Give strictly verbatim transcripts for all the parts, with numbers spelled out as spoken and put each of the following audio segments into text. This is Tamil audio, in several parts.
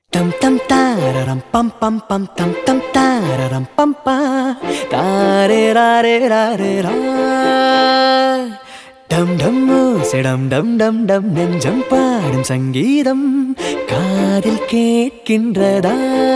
Tam tam tararam pam pam pam tam tam tararam pam pa tare rare rare ra dum dum sedam dum dum dum நெஞ்சம் பாடும் சங்கீதம் காதில் கேட்கின்றதா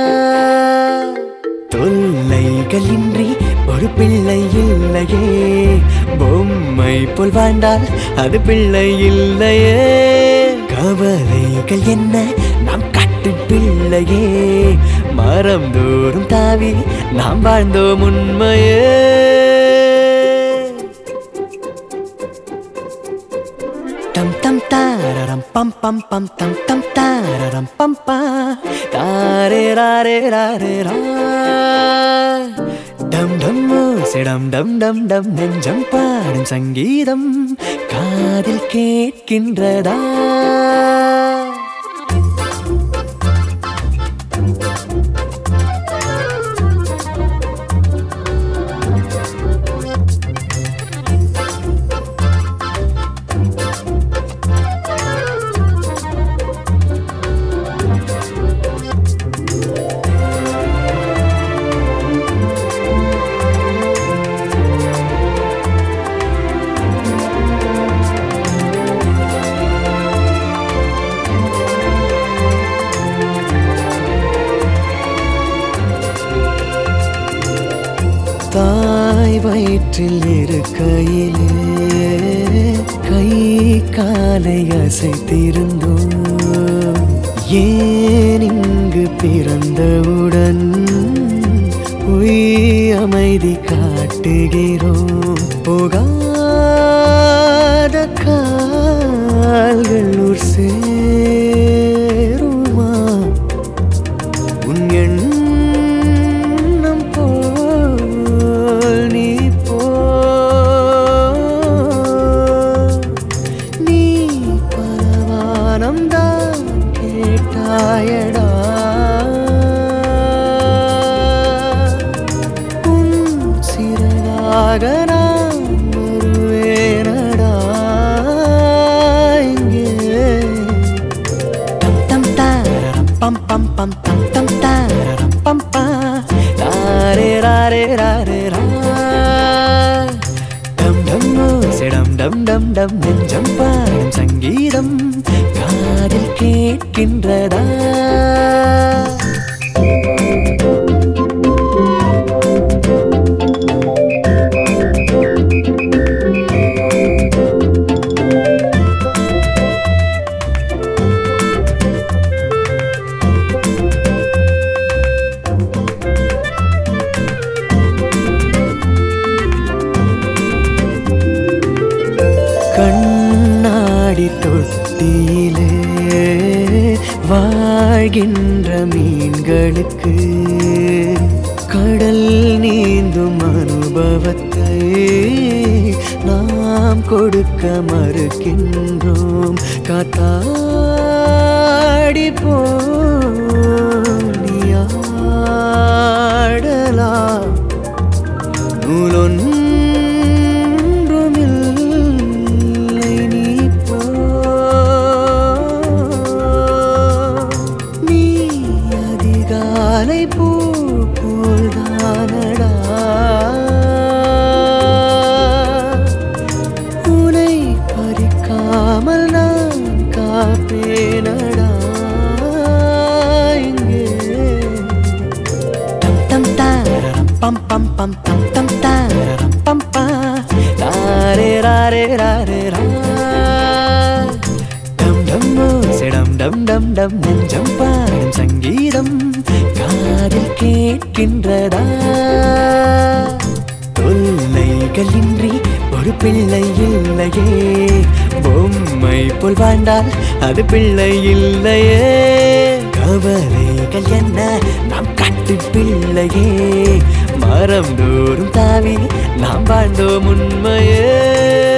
தொல்லைகளின்றி ஒரு பிள்ளை இல்லையே பொம்மை போல் வாழ்ந்தால் அது பிள்ளை இல்லையே கவலைகள் என்ன நாம் கட்டு பிள்ளையே மரம் தோறும் தாவி நாம் வாழ்ந்தோம் உண்மையே tam tam tararam pam pam pam tam tam tararam pam pa tare rare rare ra dum dum sedam dum dum dum நெஞ்சம் பாடும் சங்கீதம் காதில் கேட்கின்றதா தாய் வயிற்றில் இருக்கையிலே கை காலை அசைத்திருந்தோம் ஏன் இங்கு பிறந்தவுடன் பொய் அமைதி காட்டுகிறோம் போகாத கால்கள் ஊர் சேருமா உன் எண்ணம் போல் நீ போ நீ பரவானம் தான் கேட்டாயடா உன் சிறகாக நான் வருவேனடா இங்கே tam tararam pam pam pam tam tam tararam pam pa tare rare rare ra dum dum sedam dum dum dum நெஞ்சம் பாடும் சங்கீதம் காதில் கேட்கின்றதா கண்ணாடி தொட்டியிலே வாழ்கின்ற மீன்களுக்கு கடல் நீந்தும் அனுபவத்தை நாம் கொடுக்க மறுக்கின்றோம் காத்தாடி போனியாடலாம் நூலொன் காலை பூ போல்தானடா உனை பறிக்காமல் நான் காப்பேனடா இங்கே tam tam tararam pam pam pam tam tam tararam pam pa tare rare rare ra dum dum sedam dum dum dum நெஞ்சம் பாடும் சங்கீதம் காதில் கேட்கின்றதா தொல்லைகளின்றி ஒரு பிள்ளை இல்லையே பொம்மை போல் வாழ்ந்தால் அது பிள்ளை இல்லையே கவலைகள் என்ன நாம் கட்டு பிள்ளையே மரம் தோறும் தாவி நாம் வாழ்ந்தோம் உண்மையே